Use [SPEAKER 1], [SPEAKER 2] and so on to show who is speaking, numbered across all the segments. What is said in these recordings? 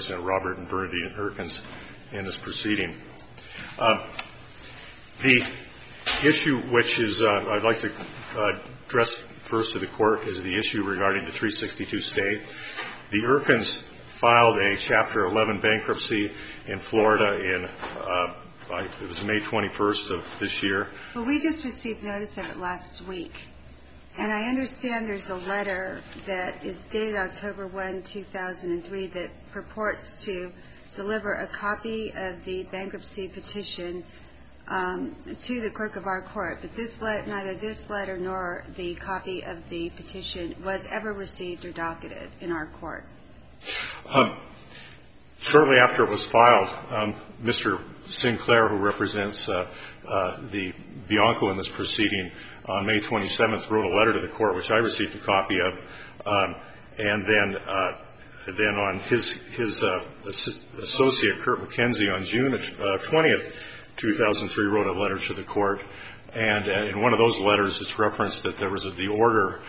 [SPEAKER 1] represent Robert and Bernadine Erkins in this proceeding. The issue which is I'd like to address first to the Court is the issue regarding the 362 stay. The Erkins filed a Chapter 11 bankruptcy in Florida it was May 21st of this year.
[SPEAKER 2] Well, we just received notice of it last week. And I understand there's a letter that is dated October 1, 2003 that purports to deliver a copy of the bankruptcy petition to the clerk of our court. But neither this letter nor the copy of the petition was ever received or docketed in our court.
[SPEAKER 1] Shortly after it was filed, Mr. Sinclair, who represents the Bianco in this proceeding, on May 27th wrote a letter to the Court, which I received a copy of, and then on his associate, Kurt McKenzie, on June 20th, 2003, wrote a letter to the Court. And in one of those letters, it's referenced that there was the order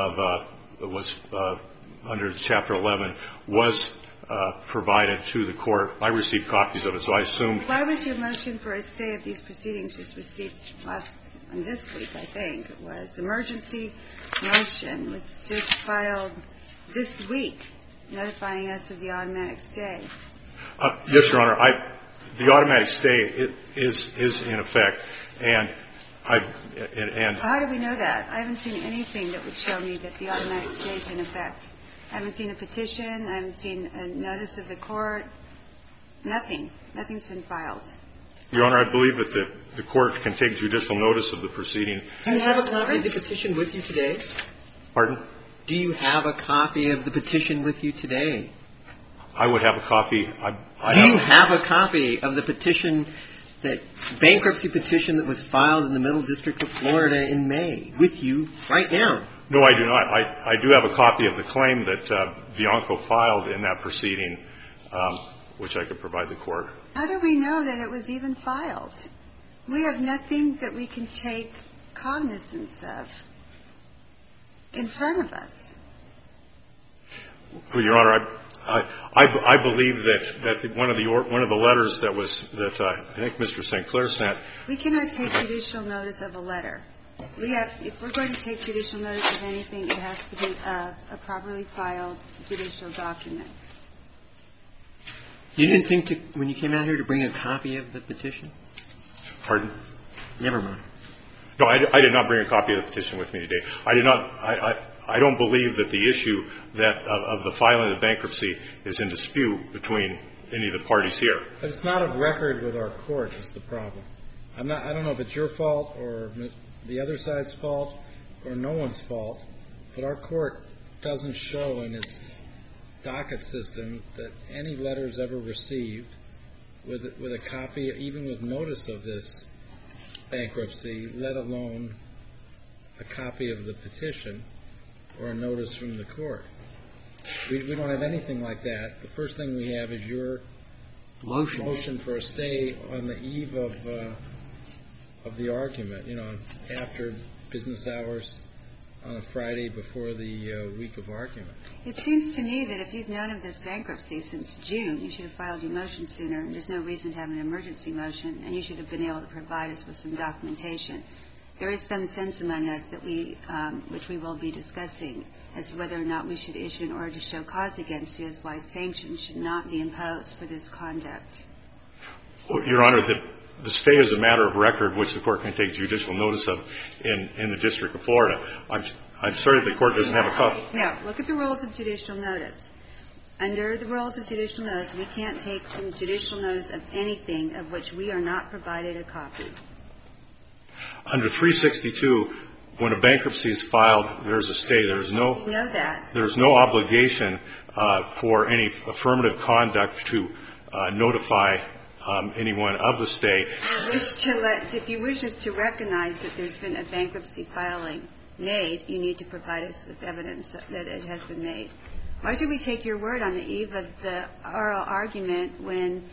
[SPEAKER 1] under Chapter 11 was provided to the Court. I received copies of it, so I assumed.
[SPEAKER 2] Why was your motion for a stay of these proceedings just received this week, I think it was? The emergency motion was just filed this week, notifying us of the automatic stay.
[SPEAKER 1] Yes, Your Honor. The automatic stay is in effect, and how
[SPEAKER 2] do we know that? I haven't seen anything that would show me that the automatic stay is in effect. I haven't seen a petition. I haven't seen a notice of the Court. Nothing. Nothing's been filed.
[SPEAKER 1] Your Honor, I believe that the Court can take judicial notice of the proceeding.
[SPEAKER 3] Do you have a copy of the petition with you today?
[SPEAKER 1] Pardon?
[SPEAKER 3] Do you have a copy of the petition with you today?
[SPEAKER 1] I would have a copy.
[SPEAKER 3] Do you have a copy of the petition, that bankruptcy petition that was filed in the Middle District of Florida in May with you right now?
[SPEAKER 1] No, I do not. I do have a copy of the claim that Bianco filed in that proceeding, which I could provide the Court.
[SPEAKER 2] How do we know that it was even filed? We have nothing that we can take cognizance of in front of us.
[SPEAKER 1] Well, Your Honor, I believe that one of the letters that I think Mr. Sinclair sent.
[SPEAKER 2] We cannot take judicial notice of a letter. If we're going to take judicial notice of anything, it has to be a properly filed judicial document.
[SPEAKER 3] You didn't think when you came out here to bring a copy of the petition?
[SPEAKER 1] Pardon?
[SPEAKER 3] Never mind.
[SPEAKER 1] No, I did not bring a copy of the petition with me today. I don't believe that the issue of the filing of the bankruptcy is in dispute between any of the parties here.
[SPEAKER 4] But it's not of record with our Court is the problem. I don't know if it's your fault or the other side's fault or no one's fault, but our Court doesn't show in its docket system that any letters ever received with a copy, even with notice of this bankruptcy, let alone a copy of the petition or a notice from the Court. We don't have anything like that. The first thing we have is your motion for a stay on the eve of the argument, after business hours on a Friday before the week of argument.
[SPEAKER 2] It seems to me that if you've known of this bankruptcy since June, you should have filed your motion sooner, and there's no reason to have an emergency motion, and you should have been able to provide us with some documentation. There is some sense among us that which we will be discussing, as to whether or not we should issue an order to show cause against you, as why sanctions should not be imposed for this conduct.
[SPEAKER 1] Well, Your Honor, the stay is a matter of record which the Court can take judicial notice of in the District of Florida. I'm sorry the Court doesn't have a copy.
[SPEAKER 2] No. Look at the rules of judicial notice. Under the rules of judicial notice, we can't take some judicial notice of anything of which we are not provided a copy.
[SPEAKER 1] Under 362, when a bankruptcy is filed, there's a stay. There's no obligation for any affirmative conduct to notify anyone of the stay.
[SPEAKER 2] If you wish us to recognize that there's been a bankruptcy filing made, you need to provide us with evidence that it has been made. Why should we take your word on the eve of the oral argument when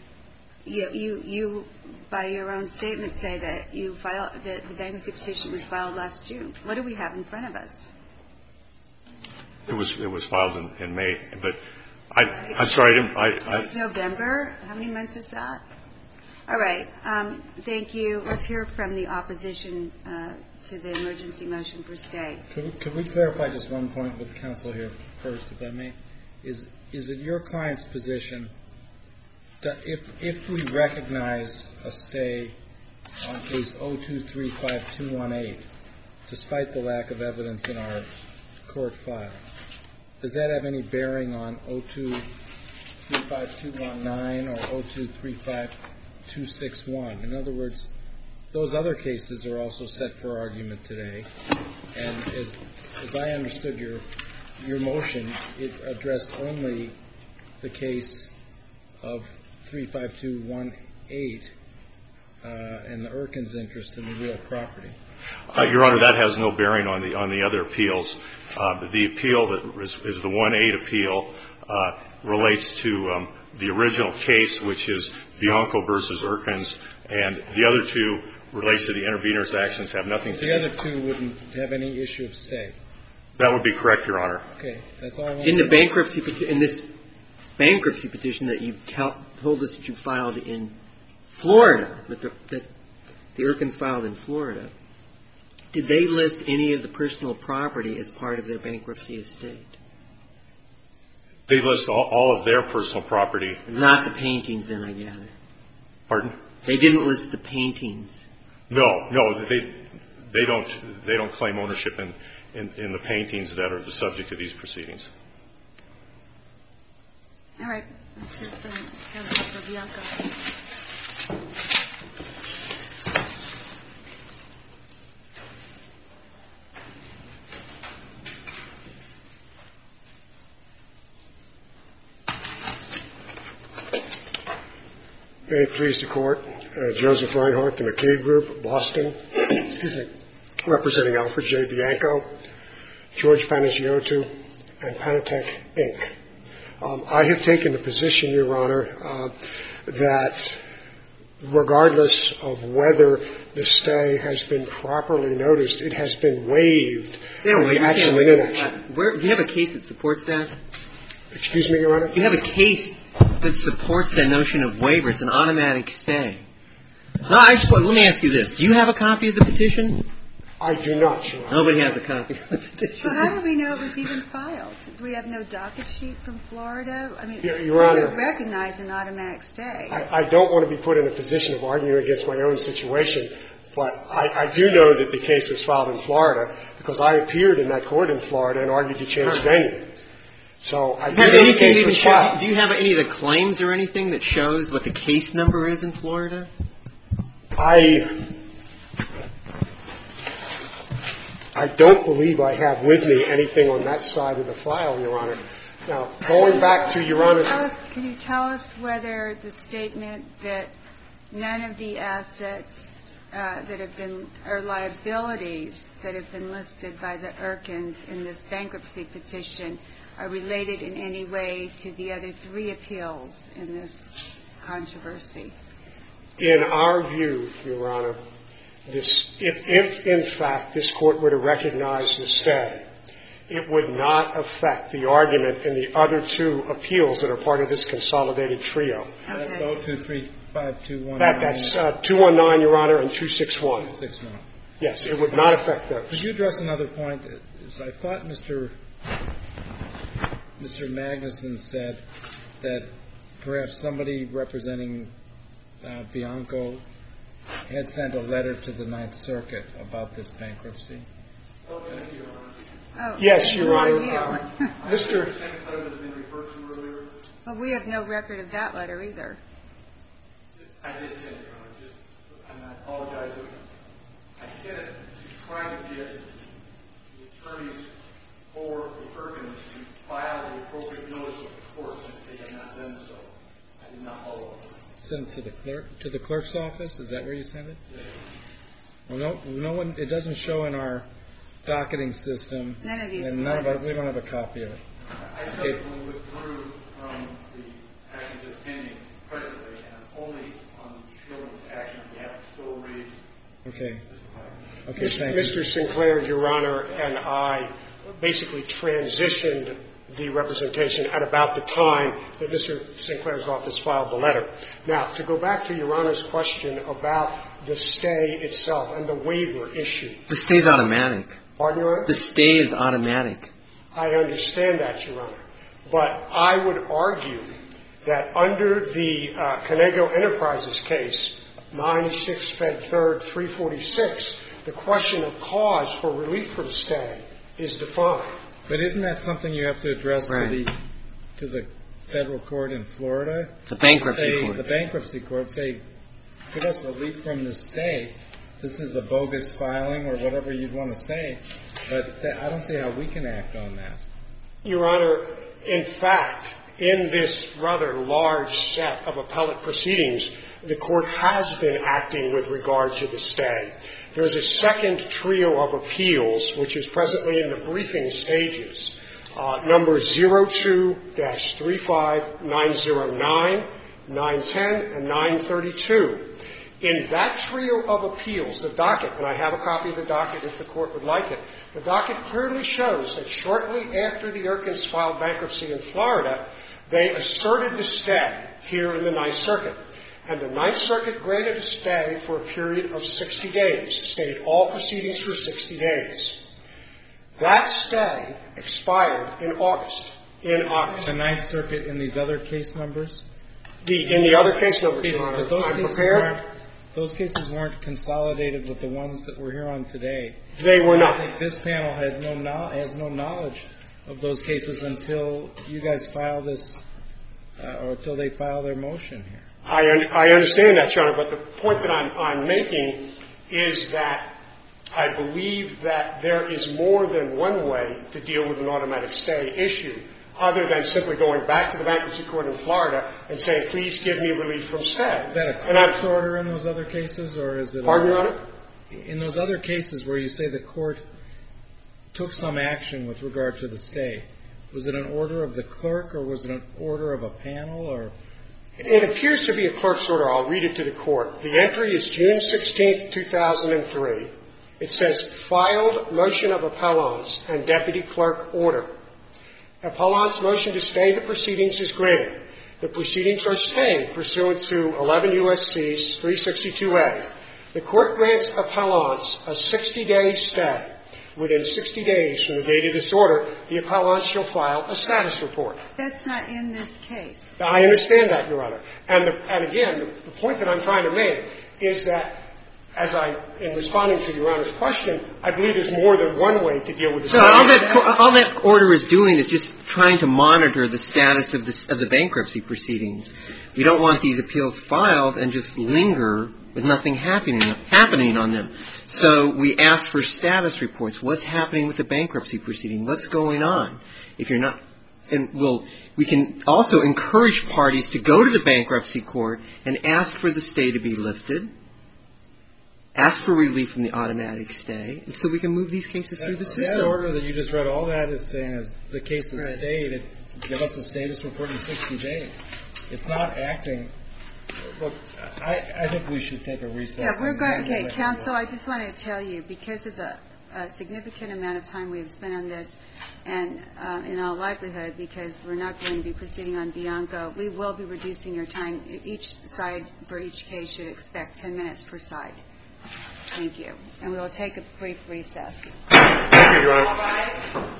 [SPEAKER 2] you by your own statement, say that that the bankruptcy petition was filed last June? What do we have in front of us?
[SPEAKER 1] It was filed in May, but I'm sorry,
[SPEAKER 2] It's November. How many months is that? All right. Thank you. Let's hear from the opposition to the emergency motion for stay.
[SPEAKER 4] Could we clarify just one point with counsel here first, if I may? Is it your client's position that if we recognize a stay on case 0235218, despite the lack of evidence in our court file, does that have any bearing on 0235219 or 0235261? In other words, those other cases are also set for argument today. And as I understood your motion, it addressed only the case of 35218 and the Erkin's interest in the real property.
[SPEAKER 1] Your Honor, that has no bearing on the other appeals. The appeal that is the 1-8 appeal relates to the original case, which is Bianco versus Erkin's, and the other two relates to the intervener's actions, have nothing to do.
[SPEAKER 4] The other two wouldn't have any issue of stay.
[SPEAKER 1] That would be correct, Your Honor.
[SPEAKER 4] Okay, that's all I want.
[SPEAKER 3] In this bankruptcy petition that you told us that you filed in Florida, that the Erkins filed in Florida, did they list any of the personal property as part of their bankruptcy estate?
[SPEAKER 1] They list all of their personal property.
[SPEAKER 3] Not the paintings, then, I gather.
[SPEAKER 1] Pardon?
[SPEAKER 3] They didn't list the paintings.
[SPEAKER 1] No, they don't claim ownership in the paintings that are the subject of these proceedings.
[SPEAKER 2] All right. Let's hear from counsel for Bianco.
[SPEAKER 5] May it please the Court. Joseph Reinhardt, the McCabe Group, Boston, representing Alfred J. Bianco, George Panagiotou, and Panatech, Inc. I have taken the position, Your Honor, that regardless of whether the stay has been properly noticed, it has been waived.
[SPEAKER 3] Do you have a case that supports that?
[SPEAKER 5] Excuse me, Your Honor?
[SPEAKER 3] Do you have a case that supports that notion of waiver? It's an automatic stay. No, let me ask you this. Do you have a copy of the petition?
[SPEAKER 5] I do not, Your Honor.
[SPEAKER 3] Nobody has a copy of the petition.
[SPEAKER 2] Well, how do we know it was even filed? Do we have no docket sheet from Florida? I mean,
[SPEAKER 5] Your Honor,
[SPEAKER 2] we recognize an automatic stay.
[SPEAKER 5] I don't want to be put in a position of arguing against my own situation, but I do know that the case was filed in Florida because I appeared in that court in Florida and argued to change venue. So I do know the case was filed.
[SPEAKER 3] Do you have any of the claims or anything that shows what the case number is in Florida?
[SPEAKER 5] I don't believe I have with me anything on that side of the file, Your Honor. Now, going back to Your Honor's...
[SPEAKER 2] Can you tell us whether the statement that none of the assets that have been, or liabilities that have been listed by the Erkins in this bankruptcy petition are related in any way to the other three appeals in this controversy?
[SPEAKER 5] In our view, Your Honor, if in fact this Court were to recognize the stay, it would not affect the argument in the other two appeals that are part of this consolidated trio.
[SPEAKER 2] Okay.
[SPEAKER 4] That's 0235219.
[SPEAKER 5] That's 219, Your Honor, and 261.
[SPEAKER 4] 261.
[SPEAKER 5] Yes, it would not affect those.
[SPEAKER 4] Could you address another point? I thought Mr. Magnuson said that perhaps somebody representing Bianco had sent a letter to the Ninth Circuit about this bankruptcy.
[SPEAKER 5] Yes, Your Honor.
[SPEAKER 2] Mr. Well, we have no record of that letter either.
[SPEAKER 6] I did send it, Your Honor. And I apologize. I sent it to try to get the attorneys for the Erkins to file the appropriate notice of the court since they had not done so. I did not follow up.
[SPEAKER 4] Sent it to the clerk's office? Is that where you sent it?
[SPEAKER 6] Yes.
[SPEAKER 4] Well, no one. It doesn't show in our docketing system.
[SPEAKER 2] None of these.
[SPEAKER 4] And we don't have a copy of it.
[SPEAKER 6] I subsequently withdrew from the actions of pending presently, and only on Shulman's action we have to still read.
[SPEAKER 4] Okay. Okay. Thank you.
[SPEAKER 5] Mr. Sinclair, Your Honor, and I basically transitioned the representation at about the time that Mr. Sinclair's office filed the letter. Now, to go back to Your Honor's question about the stay itself and the waiver issue.
[SPEAKER 3] The stay is automatic.
[SPEAKER 5] Pardon, Your Honor?
[SPEAKER 3] The stay is automatic.
[SPEAKER 5] I understand that, Your Honor. But I would argue that under the Conego Enterprises case, 96 Fed 3rd 346, the question of cause for relief from stay is defined.
[SPEAKER 4] But isn't that something you have to address
[SPEAKER 3] Right.
[SPEAKER 4] to the federal court in Florida?
[SPEAKER 3] The bankruptcy court.
[SPEAKER 4] The bankruptcy court say, give us relief from the stay. This is a bogus filing or whatever you'd want to say. But I don't see how we can act on that.
[SPEAKER 5] Your Honor, in fact, in this rather large set of appellate proceedings, the court has been acting with regard to the stay. There's a second trio of appeals, which is presently in the briefing stages, numbers 02-35909, 910, and 932. In that trio of appeals, the docket, and I have a copy of the docket if the court would like it, the docket clearly shows that shortly after the Erkins filed bankruptcy in Florida, they asserted the stay here in the Ninth Circuit. And the Ninth Circuit granted a stay for a period of 60 days, stayed all proceedings for 60 days. That stay expired in August.
[SPEAKER 4] The Ninth Circuit in these other case numbers?
[SPEAKER 5] In the other case numbers, Your Honor, I'm prepared.
[SPEAKER 4] Those cases weren't consolidated with the ones that we're here on today.
[SPEAKER 5] They were not.
[SPEAKER 4] I think this panel has no knowledge of those cases until you guys file this, or until they file their motion here.
[SPEAKER 5] I understand that, Your Honor, but the point that I'm making is that I believe that there is more than one way to deal with an automatic stay issue other than simply going back to the bankruptcy court in Florida and saying, please give me relief from stay.
[SPEAKER 4] Is that a court order in those other cases, or is it?
[SPEAKER 5] Pardon, Your Honor?
[SPEAKER 4] In those other cases where you say the court took some action with regard to the stay, was it an order of the clerk or was it an order of a panel or?
[SPEAKER 5] It appears to be a clerk's order. I'll read it to the court. The entry is June 16th, 2003. It says, filed motion of appellants and deputy clerk order. Appellant's motion to stay the proceedings is granted. The proceedings are stayed pursuant to 11 U.S.C. 362A. The court grants appellants a 60-day stay. Within 60 days from the date of this order, the appellant shall file a status report.
[SPEAKER 2] That's not in this case.
[SPEAKER 5] I understand that, Your Honor. And again, the point that I'm trying to make is that, in responding to Your Honor's question, I believe there's more than one way to deal with the
[SPEAKER 3] So all that order is doing is just trying to monitor the status of the bankruptcy proceedings. We don't want these appeals filed and just linger with nothing happening on them. So we ask for status reports. What's happening with the bankruptcy proceeding? What's going on? If you're not, and we can also encourage parties to go to the bankruptcy court and ask for the stay to be lifted, ask for relief from the automatic stay, and so we can move these cases through the system.
[SPEAKER 4] That order that you just read, all that is saying is the case is stayed. Give us a status report in 60 days. It's not acting. Look, I think we should take a recess.
[SPEAKER 2] Yeah, we're going. Okay, counsel, I just want to tell you, because of the significant amount of time we've spent on this, and in all likelihood, because we're not going to be proceeding on Bianco, we will be reducing your time. Each side for each case should expect 10 minutes per side. Thank you. And we will take a brief recess.
[SPEAKER 5] Thank you, Your Honor.
[SPEAKER 2] All right.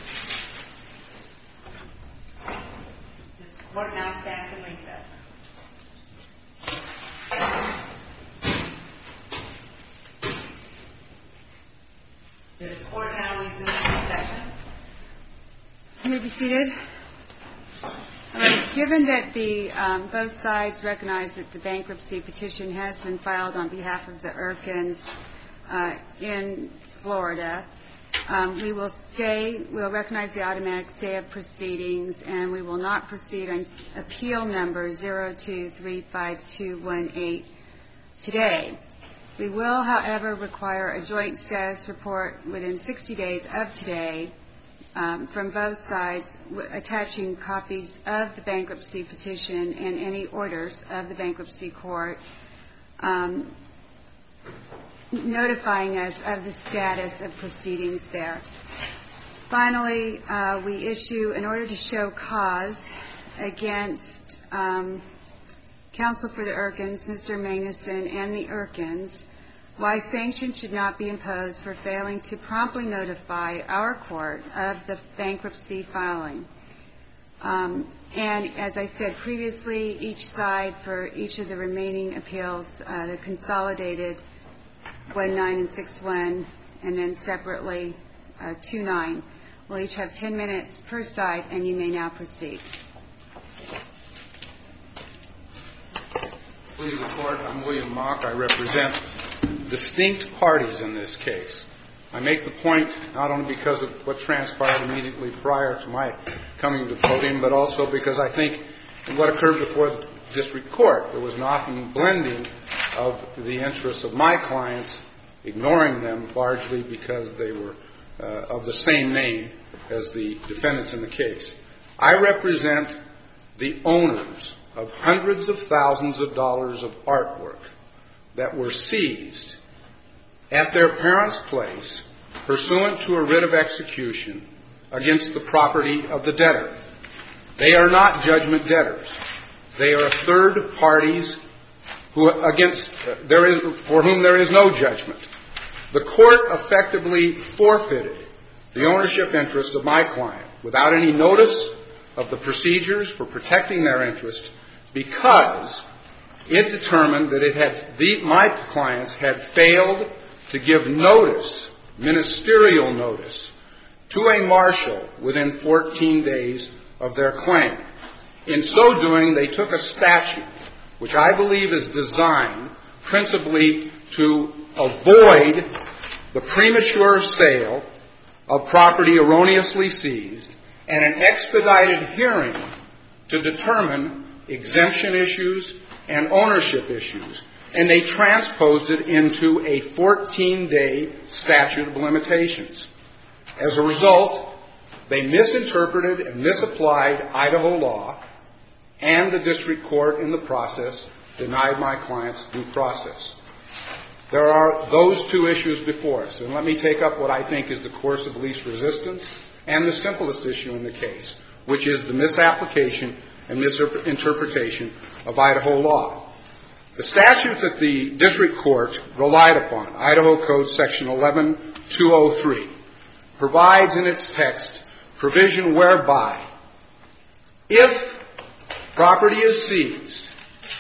[SPEAKER 2] This court now stands in recess. This court now resumes its session. You may be seated. Given that both sides recognize that the bankruptcy petition has been filed on behalf of the Erkins in Florida, we will recognize the automatic stay of proceedings, and we will not proceed on appeal number 0235218 today. We will, however, require a joint status report within 60 days of today from both sides, attaching copies of the bankruptcy petition and any orders of the bankruptcy court, notifying us of the status of proceedings there. Finally, we issue an order to show cause against counsel for the Erkins, Mr. Magnuson, and the Erkins, why sanctions should not be imposed for failing to promptly notify our court of the bankruptcy filing. And as I said previously, each side for each of the remaining appeals, the consolidated 1-9 and 6-1, and then separately 2-9, will each have 10 minutes per side, and you may now proceed.
[SPEAKER 6] Please report. I'm William Mock. I represent distinct parties in this case. I make the point not only because of what transpired immediately prior to my coming to the podium, but also because I think in what occurred before the district court, there was an often blending of the interests of my clients, ignoring them largely because they were of the same name as the defendants in the case. I represent the owners of hundreds of thousands of dollars of artwork that were seized at their parents' place pursuant to a writ of execution against the property of the debtor. They are not judgment debtors. They are third parties for whom there is no judgment. The court effectively forfeited the ownership interest of my client without any notice of the procedures for protecting their interest because it determined that my clients had failed to give notice, ministerial notice, to a marshal within 14 days of their claim. In so doing, they took a statute, which I believe is designed principally to avoid the premature sale of property erroneously seized and an expedited hearing to determine exemption issues and ownership issues, and they transposed it into a 14-day statute of limitations. As a result, they misinterpreted and misapplied Idaho law, and the district court in the process denied my clients due process. There are those two issues before us, and let me take up what I think is the course of least resistance and the simplest issue in the case, which is the misapplication and misinterpretation of Idaho law. The statute that the district court relied upon, Idaho Code Section 11203, provides in its text provision whereby if property is seized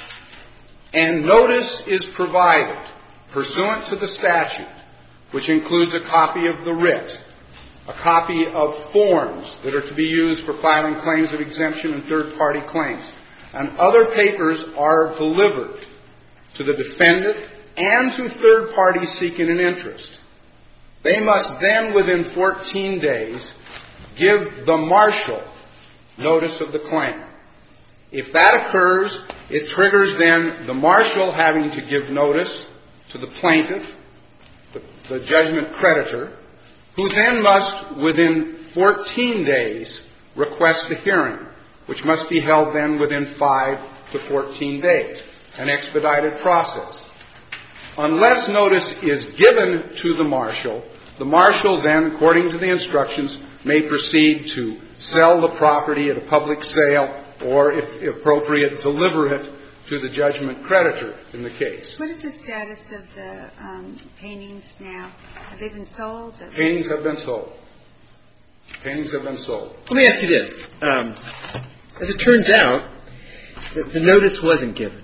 [SPEAKER 6] and notice is provided pursuant to the statute, which includes a copy of the writ, a copy of forms that are to be used for filing claims of exemption and third-party claims, and other papers are delivered to the defendant and to third parties seeking an interest, they must then, within 14 days, give the marshal notice of the claim. If that occurs, it triggers then the marshal having to give notice to the plaintiff, the judgment creditor, who then must, within 14 days, request a hearing, which must be held then within 5 to 14 days, an expedited process. Unless notice is given to the marshal then, according to the instructions, may proceed to sell the property at a public sale or, if appropriate, deliver it to the judgment creditor in the case.
[SPEAKER 2] What is the status of the paintings now? Have they been sold?
[SPEAKER 6] Paintings have been sold. Paintings have been sold.
[SPEAKER 3] Let me ask you this. As it turns out, the notice wasn't given.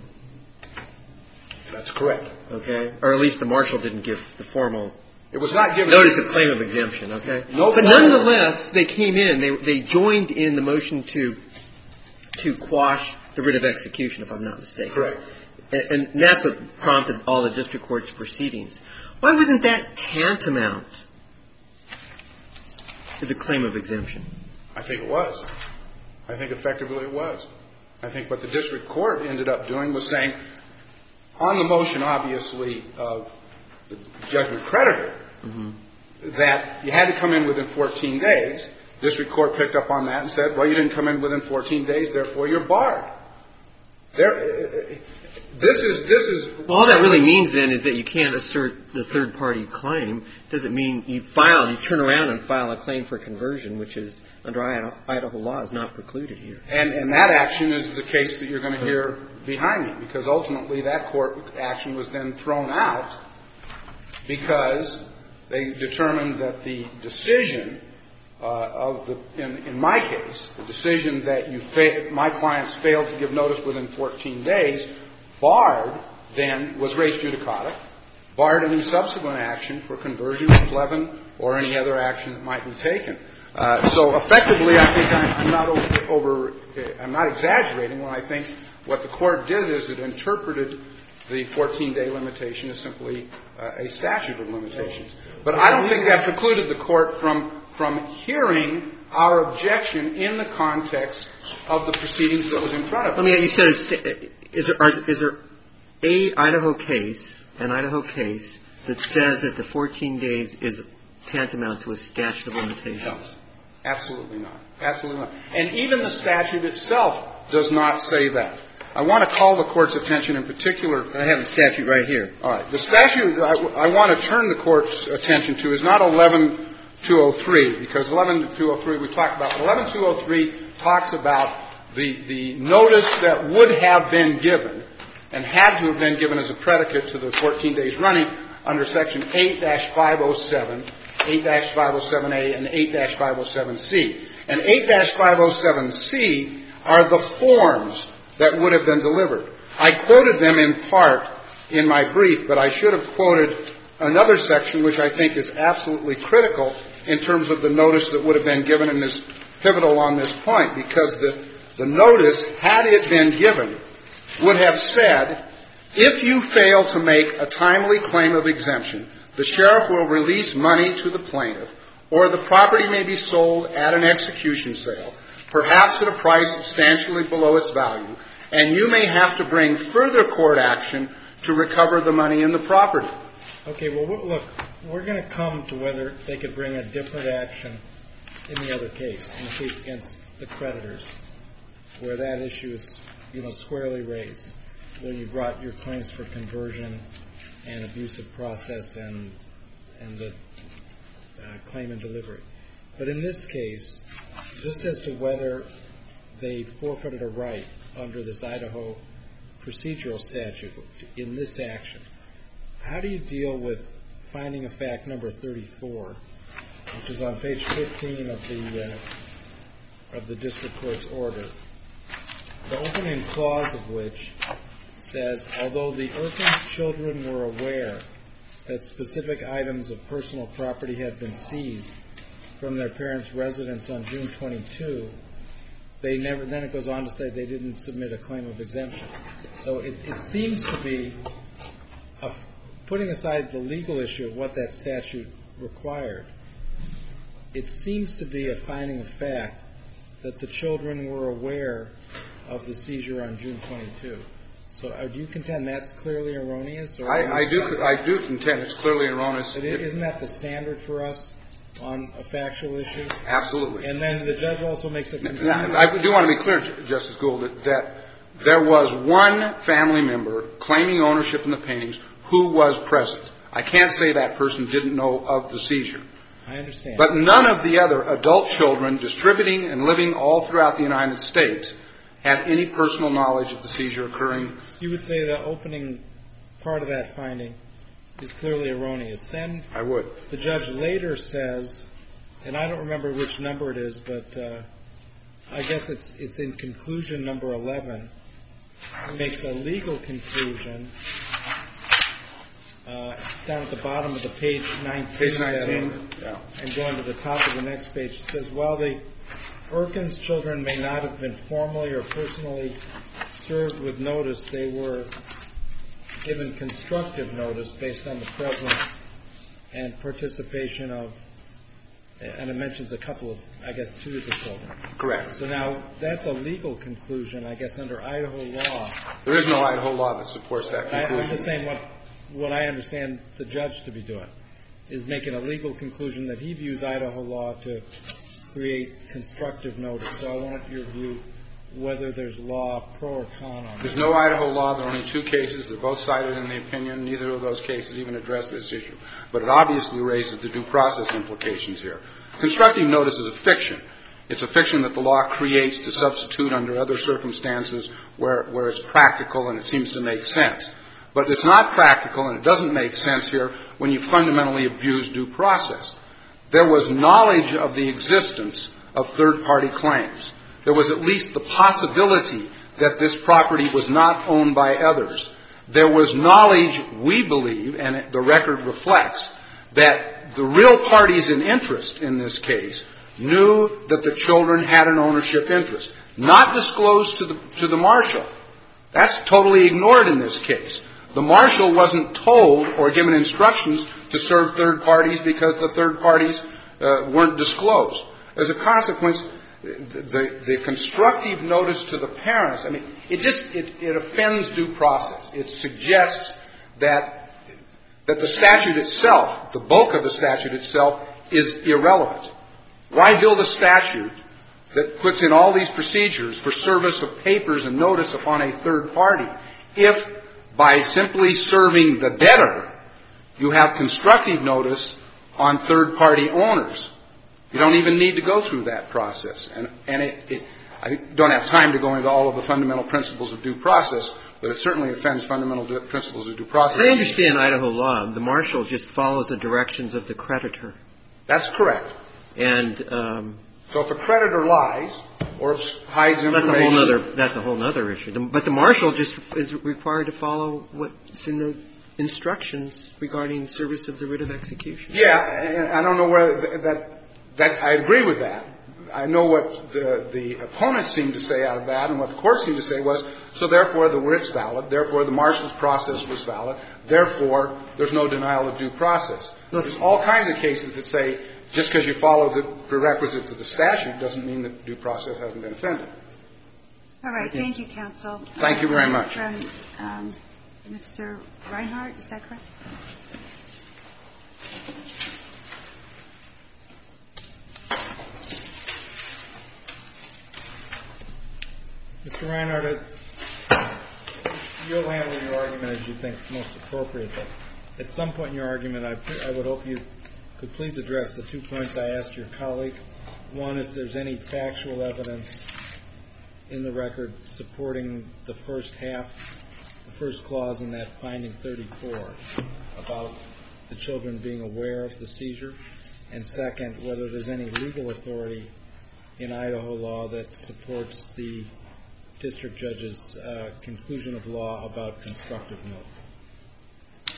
[SPEAKER 6] That's correct.
[SPEAKER 3] Okay? Or at least the marshal didn't give the formal
[SPEAKER 6] It was not given
[SPEAKER 3] notice of claim of exemption, okay?
[SPEAKER 6] No,
[SPEAKER 3] but nonetheless, they came in. They joined in the motion to quash the writ of execution, if I'm not mistaken.
[SPEAKER 6] Correct.
[SPEAKER 3] And that's what prompted all the district court's proceedings. Why wasn't that tantamount to the claim of exemption?
[SPEAKER 6] I think it was. I think effectively it was. I think what the district court ended up doing was saying, on the motion, obviously, of the judgment creditor, that you had to come in within 14 days. District court picked up on that and said, well, you didn't come in within 14 days, therefore you're barred.
[SPEAKER 7] This is.
[SPEAKER 3] Well, all that really means then is that you can't assert the third-party claim. Doesn't mean you turn around and file a claim for conversion, which is under Idaho law is not precluded here.
[SPEAKER 7] And that action is the case that you're going to hear behind me, because ultimately that court action was then thrown out because they determined that the decision in my case, the decision that my clients failed to give notice within 14 days was res judicata, barred any subsequent action for conversion of Plevin or any other action that might be taken. So effectively, I think I'm not exaggerating when I think what the court did is it interpreted the 14-day limitation as simply a statute of limitations. But I don't think that precluded the court from hearing our objection in the context of the proceedings that was in front of it.
[SPEAKER 3] I mean, you said, is there an Idaho case that says that the 14 days is tantamount to a statute of limitations?
[SPEAKER 7] No, absolutely not. Absolutely not. And even the statute itself does not say that. I want to call the Court's attention in particular.
[SPEAKER 3] I have the statute right here.
[SPEAKER 7] All right. The statute I want to turn the Court's attention to is not 11-203, because 11-203 we talked about. 11-203 talks about the notice that would have been given and had to have been given as a predicate to the 14 days running under Section 8-507, 8-507A, and 8-507C. And 8-507C are the forms that would have been delivered. I quoted them in part in my brief, but I should have quoted another section which I think is absolutely critical in terms of the notice that would have been given and is pivotal on this point, because the notice, had it been given, would have said, if you fail to make a timely claim of exemption, the sheriff will release money to the plaintiff, or the property may be sold at an execution sale, perhaps at a price substantially below its value, and you may have to bring further court action to recover the money in the property.
[SPEAKER 4] Okay, well, look, we're going to come to whether they could bring a different action in the other case, in the case against the creditors, where that issue is, squarely raised, where you brought your claims for conversion and abusive process and the claim and delivery. But in this case, just as to whether they forfeited a right under this Idaho procedural statute in this action, how do you deal with finding of fact number 34, which is on page 15 of the district court's order, the opening clause of which says, although the Erkins children were aware that specific items of personal property had been seized from their parents' residence on June 22, they never, then it goes on to say they didn't submit a claim of exemption. So it seems to be, putting aside the legal issue of what that statute required, it seems to be a finding of fact that the children were aware of the seizure on June 22. So do you contend that's clearly erroneous? Or
[SPEAKER 7] I do contend it's clearly erroneous.
[SPEAKER 4] Isn't that the standard for us on a factual issue?
[SPEAKER 7] Absolutely.
[SPEAKER 4] And then the judge also makes a conclusion.
[SPEAKER 7] I do want to be clear, Justice Gould, that there was one family member claiming ownership in the paintings who was present. I can't say that person didn't know of the seizure.
[SPEAKER 4] I understand.
[SPEAKER 7] But none of the other adult children distributing and living all throughout the United States had any personal knowledge of the seizure occurring.
[SPEAKER 4] You would say the opening part of that finding is clearly erroneous. Then
[SPEAKER 7] I would.
[SPEAKER 4] The judge later says, and I don't remember which number it is, but I guess it's in conclusion number 11. He makes a legal conclusion down at the bottom of the page 19.
[SPEAKER 7] Page 19, yeah.
[SPEAKER 4] And going to the top of the next page, it says, while the Erkins children may not have been formally or personally served with notice, they were given constructive notice based on the presence and participation of, and it mentions a couple of, I guess, two of the children.
[SPEAKER 7] Correct.
[SPEAKER 4] So now that's a legal conclusion, I guess, under Idaho law.
[SPEAKER 7] There is no Idaho law that supports that conclusion.
[SPEAKER 4] I'm just saying what I understand the judge to be doing is making a legal conclusion that he views Idaho law to create constructive notice. So I want your view whether there's law pro or con on
[SPEAKER 7] There's
[SPEAKER 4] that.
[SPEAKER 7] no Idaho law. There are only two cases. They're both cited in the opinion. Neither of those cases even address this issue. But it obviously raises the due process implications here. Constructive notice is a fiction. It's a fiction that the law creates to substitute under other circumstances where it's practical and it seems to make sense. But it's not practical and it doesn't make sense here when you fundamentally abuse due process. There was knowledge of the existence of third-party claims. There was at least the possibility that this property was not owned by others. There was knowledge, we believe, and the record reflects, that the real parties in interest in this case knew that the children had an ownership interest, not disclosed to the marshal. That's totally ignored in this case. The marshal wasn't told or given instructions to serve third parties because the third parties weren't disclosed. As a consequence, the constructive notice to the parents, I mean, it offends due process. It suggests that the statute itself, the bulk of the statute itself, is irrelevant. Why build a statute that puts in all these procedures for service of papers and notice upon a third party if by simply serving the debtor you have constructive notice on third party owners? You don't even need to go through that process. And I don't have time to go into all of the fundamental principles of due process, but it certainly offends fundamental principles of due process.
[SPEAKER 3] I understand Idaho law. The marshal just follows the directions of the creditor.
[SPEAKER 7] That's correct.
[SPEAKER 3] And
[SPEAKER 7] so if a creditor lies or hides information,
[SPEAKER 3] that's a whole other issue. But the marshal just is required to follow what's in the instructions regarding service of the writ of execution.
[SPEAKER 7] Yeah, and I don't know whether that I agree with that. I know what the opponents seem to say out of that, and what the court seemed to say was, so therefore the writ's valid, therefore the marshal's process was valid, therefore there's no denial of due process. There's all kinds of cases that say just because you follow the prerequisites of the statute doesn't mean that due process hasn't been offended.
[SPEAKER 2] All right. Thank you, counsel.
[SPEAKER 7] Thank you very much.
[SPEAKER 2] From Mr. Reinhart, is that correct?
[SPEAKER 4] Mr. Reinhart, you'll handle your argument as you think most appropriate, but at some point in your argument, I would hope you could please address the 2 points I asked your colleague. One, if there's any factual evidence in the record supporting the first clause in that finding 34 about the children being aware of the seizure, and second, whether there's any legal authority in Idaho law that supports the district judge's conclusion of law about constructive notice.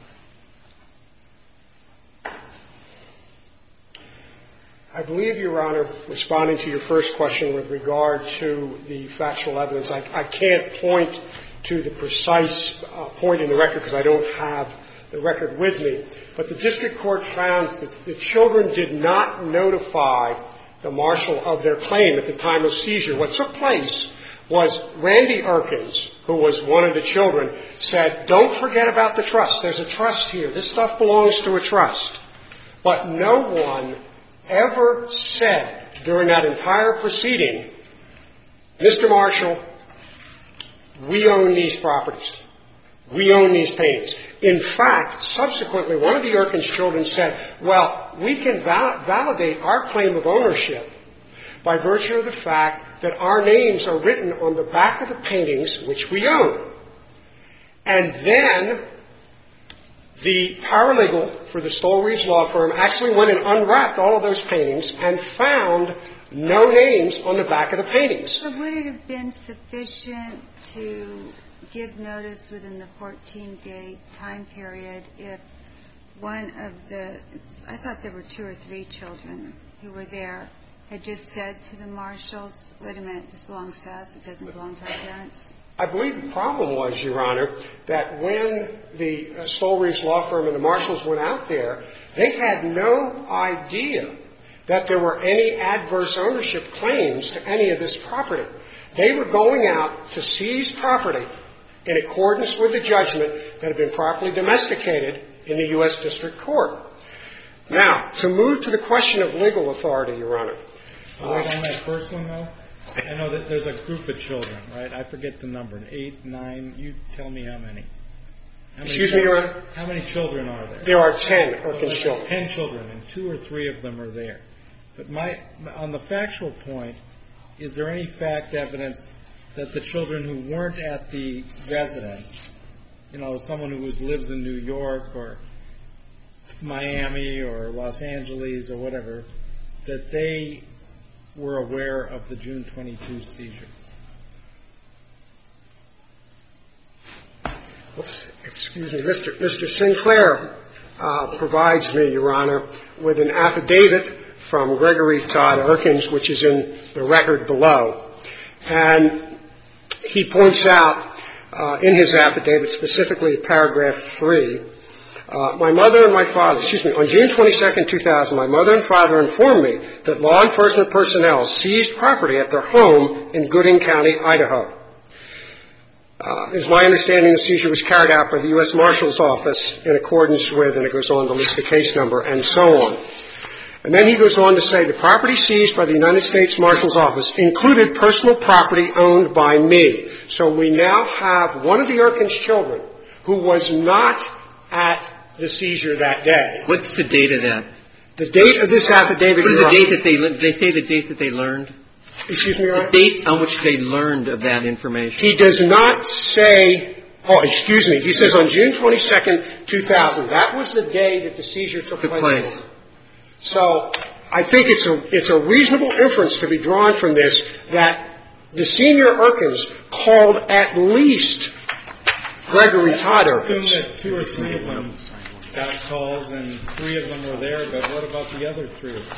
[SPEAKER 5] I believe, Your Honor, responding to your first question with regard to the factual evidence, I can't point to the precise point in the record because I don't have the record with me, but the district court found that the children did not notify the marshal of their claim at the time of seizure. What took place was Randy Erkins, who was one of the children, said, don't forget about the trust. There's a trust here. This stuff belongs to a trust. But no one ever said during that entire proceeding, Mr. Marshall, we own these properties. We own these paintings. In fact, subsequently, one of the Erkins children said, well, we can validate our claim of ownership by virtue of the fact that our names are written on the back of the paintings which we own. And then the paralegal for the Stolreeves law firm actually went and unwrapped all of those paintings and found no names on the back of the paintings.
[SPEAKER 2] So would it have been sufficient to give notice within the 14-day time period if one of the, I thought there were 2 or 3 children who were there, had just said to the marshals, wait a minute, this belongs to us, it doesn't belong to our parents?
[SPEAKER 5] I believe the problem was, Your Honor, that when the Stolreeves law firm and the marshals went out there, they had no idea that there were any adverse ownership claims to any of this property. They were going out to seize property in accordance with the judgment that had been properly domesticated in the U.S. District Court. Now, to move to the question of legal authority, Your Honor.
[SPEAKER 4] Wait on that first one, though. I know that there's a group of children, right? I forget the number, 8, 9. You tell me how many.
[SPEAKER 5] Excuse me, Your Honor?
[SPEAKER 4] How many children are there?
[SPEAKER 5] There are 10 Erkins children.
[SPEAKER 4] 10 children, and 2 or 3 of them are there. But on the factual point, is there any fact evidence that the children who weren't at the residence, someone who lives in New York or Miami or Los Angeles or whatever, that they were aware of the June 22 seizure?
[SPEAKER 5] Excuse me. Mr. Sinclair provides me, Your Honor, with an affidavit from Gregory Todd Erkins, which is in the record below. And he points out in his affidavit, specifically paragraph 3, my mother and my father, on June 22nd, 2000, my mother and father informed me that law enforcement personnel seized property at their home in Gooding County, Idaho. It is my understanding the seizure was carried out by the U.S. Marshal's Office in accordance with, and it goes on to list the case number, and so on. And then he goes on to say the property seized by the United States Marshal's Office included personal property owned by me. So we now have one of the Erkins children who was not at the seizure that day.
[SPEAKER 3] What's the date of that?
[SPEAKER 5] The date of this affidavit.
[SPEAKER 3] What is the date that they say the date that they learned?
[SPEAKER 5] Excuse me, Your Honor?
[SPEAKER 3] The date on which they learned of that information.
[SPEAKER 5] He does not say, he says on June 22nd, 2000. That was the day that the seizure took place. So I think it's a reasonable inference to be drawn from this that the senior Erkins called at least Gregory Todd Erkins.
[SPEAKER 4] I assume that 2 or 3 of them got calls and 3 of them were there, but what about the other 3 or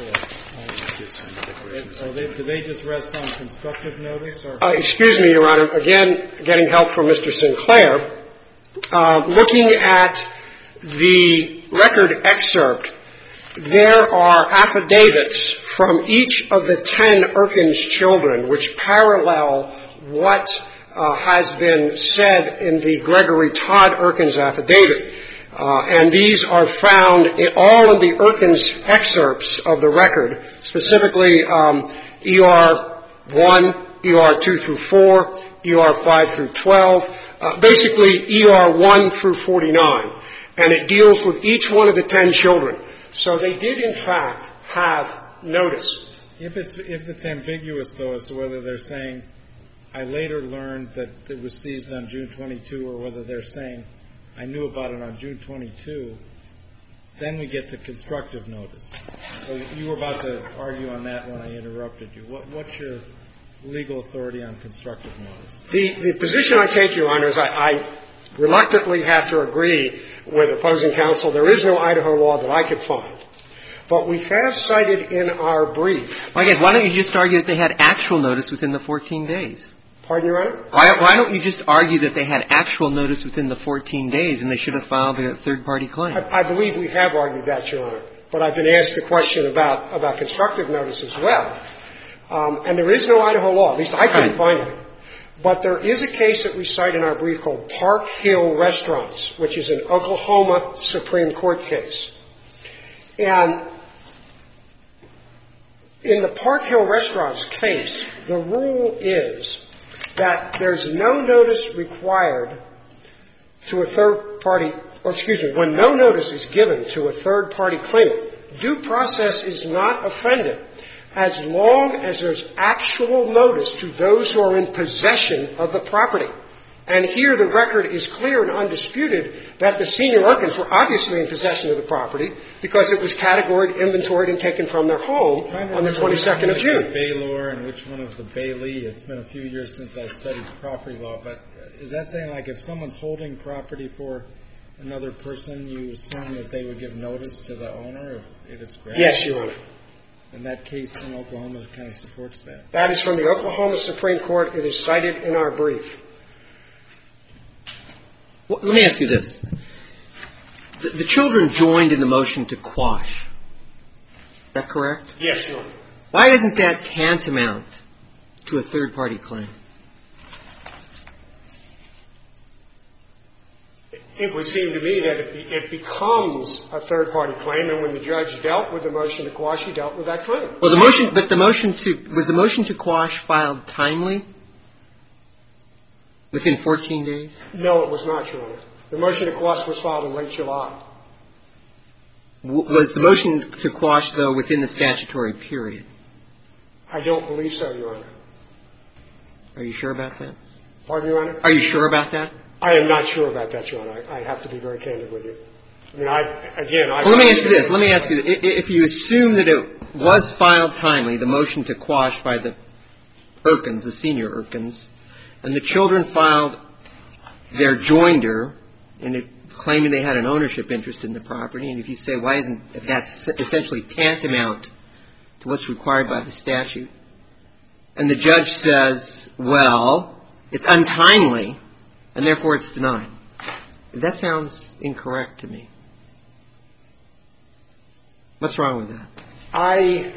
[SPEAKER 4] 4? Do they just rest on constructive notice? Or?
[SPEAKER 5] Excuse me, Your Honor. Again, getting help from Mr. Sinclair. Looking at the record excerpt, there are affidavits from each of the 10 Erkins children which parallel what has been said in the Gregory Todd Erkins affidavit. And these are found all in the Erkins excerpts of the record, specifically ER 1, ER 2 through 4, ER 5 through 12, basically ER 1 through 49. And it deals with each one of the 10 children. So they did, in fact, have notice.
[SPEAKER 4] If it's ambiguous, though, as to whether they're saying, I later learned that it was seized on June 22, or whether they're saying, I knew about it on June 22, then we get to constructive notice. So you were about to argue on that when I interrupted you. What's your legal authority on constructive notice? The
[SPEAKER 5] position I take, Your Honor, is I reluctantly have to agree with opposing counsel. There is no Idaho law that I could find. But we have cited in our brief.
[SPEAKER 3] Well, I guess, why don't you just argue that they had actual notice within the 14 days?
[SPEAKER 5] Pardon, Your Honor?
[SPEAKER 3] Why don't you just argue that they had actual notice within the 14 days and they should have filed a third-party claim?
[SPEAKER 5] I believe we have argued that, Your Honor. But I've been asked the question about constructive notice as well. And there is no Idaho law. At least I couldn't find it. But there is a case that we cite in our brief called Park Hill Restaurants, which is an Oklahoma Supreme Court case. And in the Park Hill Restaurants case, the rule is that there's no notice required to a third party, when no notice is given to a third party claimant, due process is not offended as long as there's actual notice to those who are in possession of the property. And here the record is clear and undisputed that the senior Erkins were obviously in possession of the property because it was categoried, inventoried, and taken from their home on the 22nd of June.
[SPEAKER 4] Which one is the Baylor and which one is the Bailey? It's been a few years since I studied property law, but is that saying like if someone's holding property for another person, you assume that they would give notice to the owner if it's granted?
[SPEAKER 5] Yes, Your Honor.
[SPEAKER 4] And that case in Oklahoma kind of supports that?
[SPEAKER 5] That is from the Oklahoma Supreme Court. It is cited in our brief.
[SPEAKER 3] Well, let me ask you this. The children joined in the motion to quash. Is that correct?
[SPEAKER 5] Yes, Your Honor.
[SPEAKER 3] Why isn't that tantamount to a third-party claim?
[SPEAKER 5] It would seem to me that it becomes a third-party claim, and when the judge dealt with the motion to quash, he dealt with that claim.
[SPEAKER 3] Well, was the motion to quash filed timely? Within 14 days?
[SPEAKER 5] No, it was not, Your Honor. The motion to quash was filed in late July.
[SPEAKER 3] Was the motion to quash, though, within the statutory period?
[SPEAKER 5] I don't believe so, Your Honor.
[SPEAKER 3] Are you sure about that?
[SPEAKER 5] Pardon, Your Honor?
[SPEAKER 3] Are you sure about that?
[SPEAKER 5] I am not sure about that, Your Honor. I have to be very candid with you. I mean,
[SPEAKER 3] Well, let me ask you this. Let me ask you, if you assume that it was filed timely, the motion to quash by the Erkins, the senior Erkins, and the children filed their joinder in claiming they had an ownership interest in the property, and if you say, why isn't that essentially tantamount to what's required by the statute, and the judge says, well, it's untimely, and therefore it's denied. That sounds incorrect to me. What's wrong with that?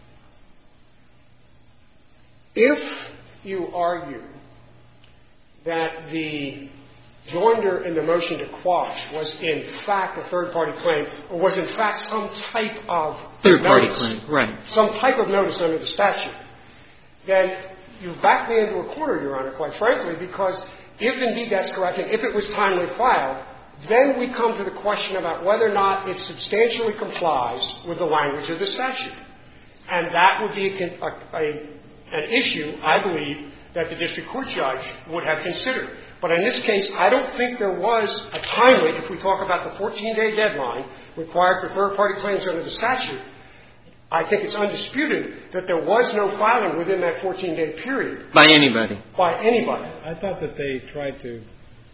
[SPEAKER 5] If you argue that the joinder in the motion to quash was in fact a third-party claim, or was in fact some type of
[SPEAKER 3] third-party claim, right?
[SPEAKER 5] Some type of notice under the statute, then you've backed me into a corner, Your Honor, quite frankly, because if indeed that's correct, and if it was timely filed, then we come to the question about whether or not it substantially complies with the language of the statute. And that would be an issue, I believe, that the district court judge would have considered. But in this case, I don't think there was a timely, if we talk about the 14-day deadline required for third-party claims under the statute, I think it's undisputed that there was no filing within that 14-day period.
[SPEAKER 3] By anybody.
[SPEAKER 5] By anybody.
[SPEAKER 4] I thought that they tried to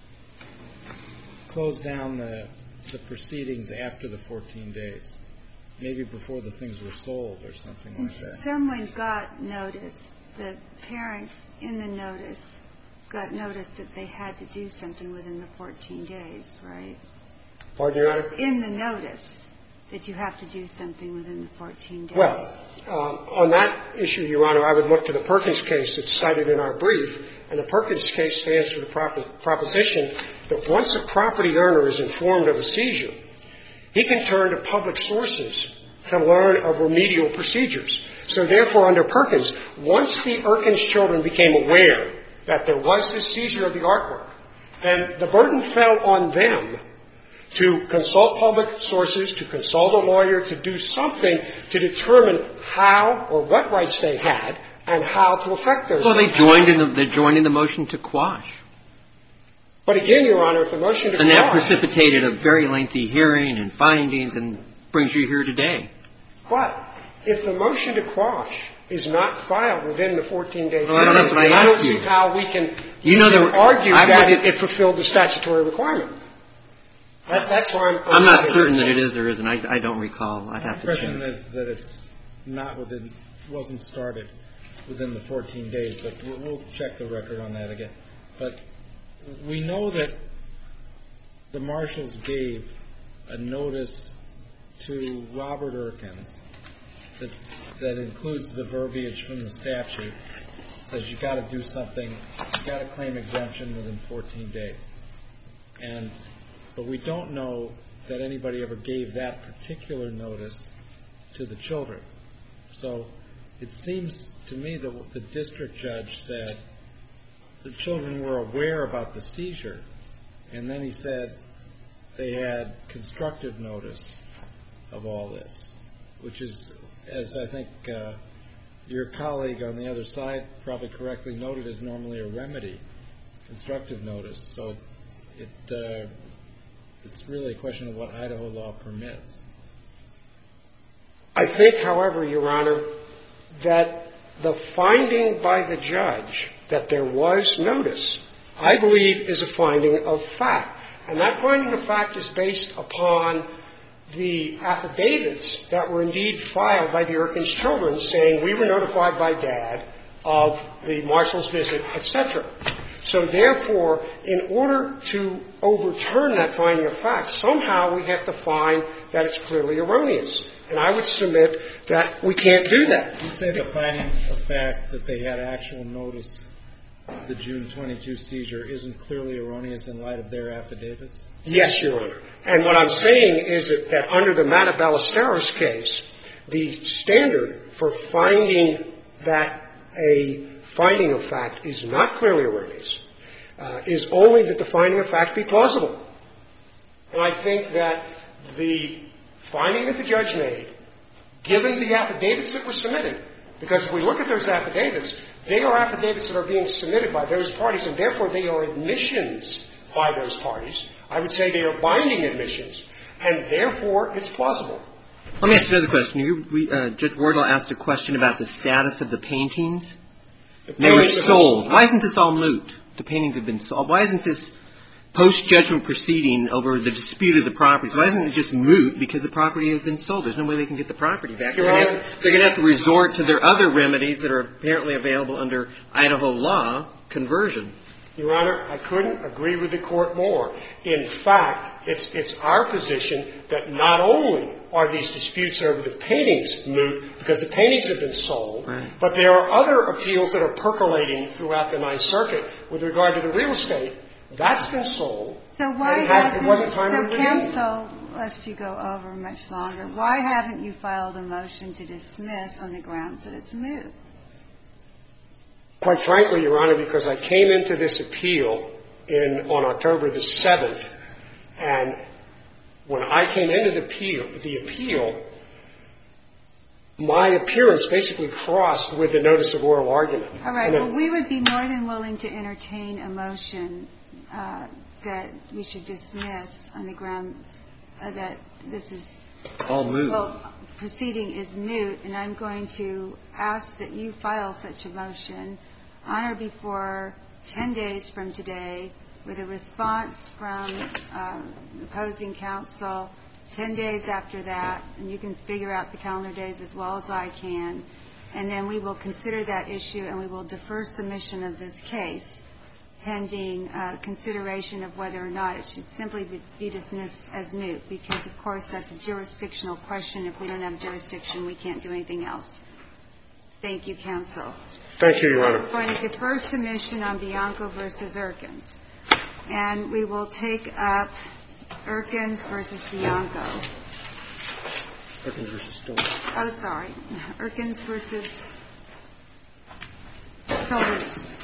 [SPEAKER 4] close down the proceedings after the 14 days, maybe before the things were sold or something like that.
[SPEAKER 2] Someone got notice, the parents in the notice got notice that they had to do something within the 14 days, right?
[SPEAKER 5] Pardon, Your Honor?
[SPEAKER 2] In the notice that you have to do something within the 14 days.
[SPEAKER 5] Well, on that issue, Your Honor, I would look to the Perkins case that's cited in our brief, and the Perkins case stands for the proposition that once a property owner is informed of a seizure, he can turn to public sources to learn of remedial procedures. So therefore, under Perkins, once the Erkins children became aware that there was this seizure of the artwork, then the burden fell on them to consult public sources, to consult a lawyer, to do something to determine how or what rights they had and how to effect those.
[SPEAKER 3] Well, they joined in the motion to quash.
[SPEAKER 5] But again, Your Honor, if the motion to quash.
[SPEAKER 3] And that precipitated a very lengthy hearing and findings and brings you here today.
[SPEAKER 5] But if the motion to quash is not filed within the 14-day period,
[SPEAKER 3] well, that's what
[SPEAKER 5] I don't see how we can argue that it fulfilled the statutory requirement. That's why
[SPEAKER 3] I'm not certain that it is or isn't. I don't recall. I have to check.
[SPEAKER 4] The impression is that it's not within, wasn't started within the 14 days, but we'll check the record on that again. But we know that the marshals gave a notice to Robert Erkins that includes the verbiage from the statute, says you've got to do something, you've got to claim exemption within 14 days. But we don't know that anybody ever gave that particular notice to the children. So it seems to me that what the district judge said, the children were aware about the seizure, and then he said they had constructive notice of all this, which is, as I think your colleague on the other side probably correctly noted, is normally a remedy, constructive notice. So it's really a question of what Idaho law permits.
[SPEAKER 5] I think, however, Your Honor, that the finding by the judge that there was notice, I believe, is a finding of fact. And that finding of fact is based upon the affidavits that were indeed filed by the Erkins children saying we were notified by Dad of the marshal's visit, etc. So therefore, in order to overturn that finding of fact, somehow we have to find that it's clearly erroneous. And I would submit that we can't do that.
[SPEAKER 4] You say the finding of fact that they had actual notice the June 22 seizure isn't clearly erroneous in light of their affidavits?
[SPEAKER 5] Yes, Your Honor. And what I'm saying is that under the Mata Ballesteros case, the standard for finding that a finding of fact is not clearly erroneous is only that the finding of fact be plausible. And I think that the finding that the judge made, given the affidavits that were submitted, because if we look at those affidavits, they are affidavits that are being submitted by those parties, and therefore they are admissions by those parties. I would say they are binding admissions, and therefore it's plausible.
[SPEAKER 3] Let me ask you another question. Judge Wardlaw asked a question about the status of the paintings. They were sold. Why isn't this all moot? The paintings have been sold. Why isn't this post-judgment proceeding over the dispute of the properties? Why isn't it just moot because the property has been sold? There's no way they can get the property back. They're going to have to resort to their other remedies that are apparently available under Idaho law, conversion.
[SPEAKER 5] Your Honor, I couldn't agree with the Court more. In fact, it's our position that not only are these disputes over the paintings moot because the paintings have been sold, right, but there are other appeals that are percolating throughout the Ninth Circuit with regard to the real estate. That's been sold.
[SPEAKER 2] So why counsel, lest you go over much longer, why haven't you filed a motion to dismiss on the grounds that it's moot?
[SPEAKER 5] Quite frankly, Your Honor, because I came into this appeal on October the 7th, and when I came into the appeal, my appearance basically crossed with the notice of oral argument.
[SPEAKER 2] All right. Well, we would be more than willing to entertain a motion that we should dismiss on the grounds that this is
[SPEAKER 3] all moot.
[SPEAKER 2] Well, proceeding is moot, and I'm going to ask that you file such a motion on or before 10 days from today with a response from opposing counsel 10 days after that, and you can figure out the calendar days as well as I can, and then we will consider that issue and we will defer submission of this case pending consideration of whether or not it should simply be dismissed as moot, because, of course, that's a jurisdictional question. If we don't have jurisdiction, we can't do anything else. Thank you, counsel.
[SPEAKER 5] Thank you, Your Honor.
[SPEAKER 2] We're going to defer submission on Bianco versus Erkins. And we will take up Erkins versus Bianco.
[SPEAKER 3] Erkins versus Stone.
[SPEAKER 2] Oh, sorry. Erkins versus Solers.